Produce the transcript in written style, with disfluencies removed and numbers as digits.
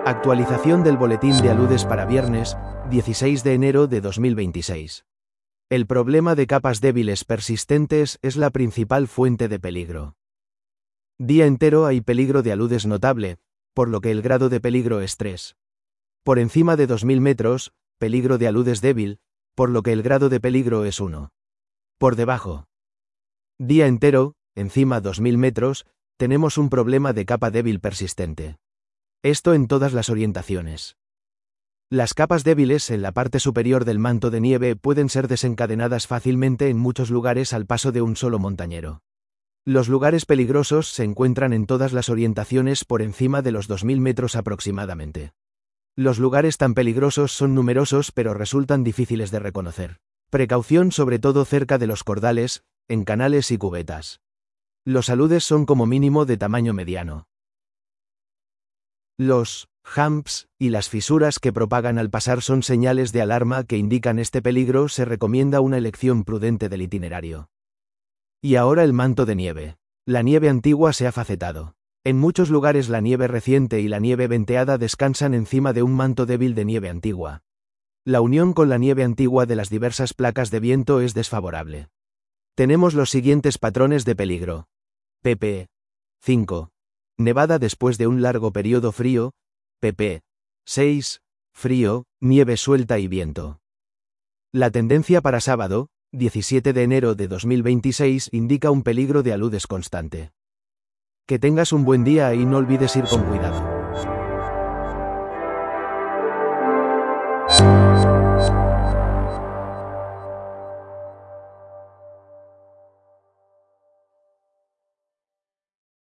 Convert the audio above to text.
Actualización del boletín de aludes para viernes, 16 de enero de 2026. El problema de capas débiles persistentes es la principal fuente de peligro. Día entero hay peligro de aludes notable, por lo que el grado de peligro es 3. Por encima de 2000 metros, peligro de aludes débil, por lo que el grado de peligro es 1. Por debajo. Día entero, encima 2000 metros, tenemos un problema de capa débil persistente. Esto en todas las orientaciones. Las capas débiles en la parte superior del manto de nieve pueden ser desencadenadas fácilmente en muchos lugares al paso de un solo montañero. Los lugares peligrosos se encuentran en todas las orientaciones por encima de los 2000 metros aproximadamente. Los lugares tan peligrosos son numerosos pero resultan difíciles de reconocer. Precaución sobre todo cerca de los cordales, en canales y cubetas. Los aludes son como mínimo de tamaño mediano. Los humps y las fisuras que propagan al pasar son señales de alarma que indican este peligro. Se recomienda una elección prudente del itinerario. Y ahora el manto de nieve. La nieve antigua se ha facetado. En muchos lugares la nieve reciente y la nieve venteada descansan encima de un manto débil de nieve antigua. La unión con la nieve antigua de las diversas placas de viento es desfavorable. Tenemos los siguientes patrones de peligro. pp. 5. Nevada después de un largo periodo frío. pp. 6. Frío, nieve suelta y viento. La tendencia para sábado, 17 de enero de 2026, indica un peligro de aludes constante. Que tengas un buen día y no olvides ir con cuidado.